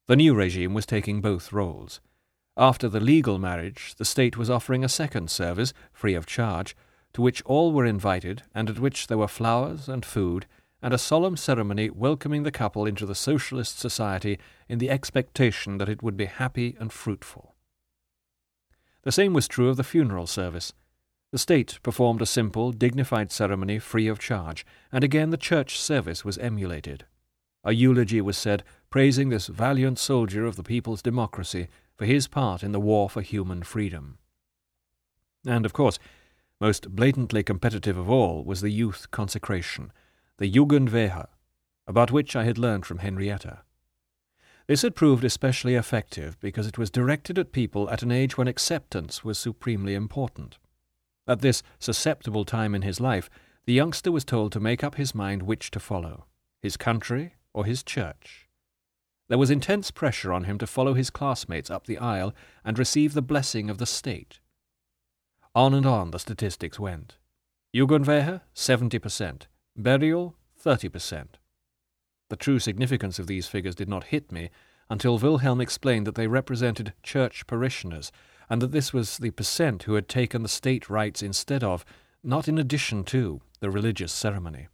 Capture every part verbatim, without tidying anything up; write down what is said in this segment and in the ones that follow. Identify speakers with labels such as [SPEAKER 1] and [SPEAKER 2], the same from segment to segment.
[SPEAKER 1] The new regime was taking both roles. After the legal marriage, the state was offering a second service, free of charge, to which all were invited and at which there were flowers and food, and a solemn ceremony welcoming the couple into the socialist society in the expectation that it would be happy and fruitful. The same was true of the funeral service. The state performed a simple, dignified ceremony free of charge, and again the church service was emulated. A eulogy was said, praising this valiant soldier of the people's democracy for his part in the war for human freedom. And, of course, most blatantly competitive of all was the youth consecration, the Jugendwehe, about which I had learned from Henrietta. This had proved especially effective because it was directed at people at an age when acceptance was supremely important. At this susceptible time in his life, the youngster was told to make up his mind which to follow, his country or his church. There was intense pressure on him to follow his classmates up the aisle and receive the blessing of the state. On and on the statistics went. Jugendwehe, seventy percent. Burial, thirty percent. The true significance of these figures did not hit me until Wilhelm explained that they represented church parishioners, and that this was the percent who had taken the state rites instead of, not in addition to, the religious ceremony.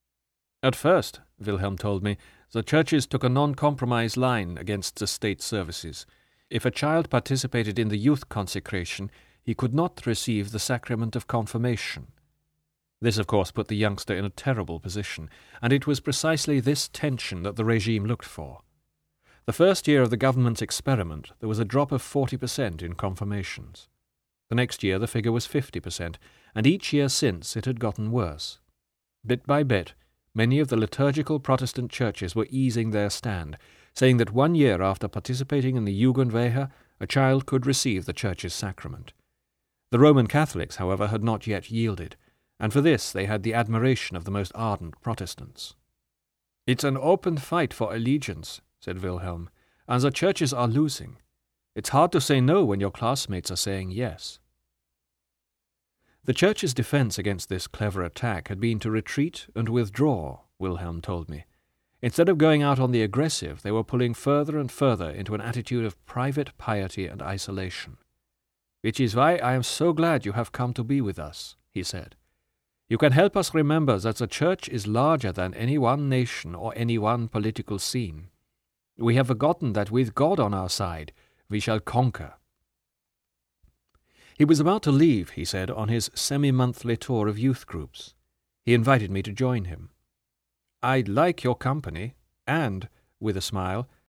[SPEAKER 1] At first, Wilhelm told me, the churches took a non-compromise line against the state services. If a child participated in the youth consecration, he could not receive the sacrament of confirmation. This, of course, put the youngster in a terrible position, and it was precisely this tension that the regime looked for. The first year of the government's experiment, there was a drop of forty percent in confirmations. The next year the figure was fifty percent, and each year since it had gotten worse. Bit by bit, many of the liturgical Protestant churches were easing their stand, saying that one year after participating in the Jugendwehe, a child could receive the Church's sacrament. The Roman Catholics, however, had not yet yielded, and for this they had the admiration of the most ardent Protestants. "It's an open fight for allegiance," said Wilhelm, "and the churches are losing. It's hard to say no when your classmates are saying yes." The Church's defense against this clever attack had been to retreat and withdraw, Wilhelm told me. Instead of going out on the aggressive, they were pulling further and further into an attitude of private piety and isolation. "Which is why I am so glad you have come to be with us," he said. "You can help us remember that the Church is larger than any one nation or any one political scene. We have forgotten that with God on our side, we shall conquer." He was about to leave, he said, on his semi-monthly tour of youth groups. He invited me to join him. "I'd like your company, and," with a smile,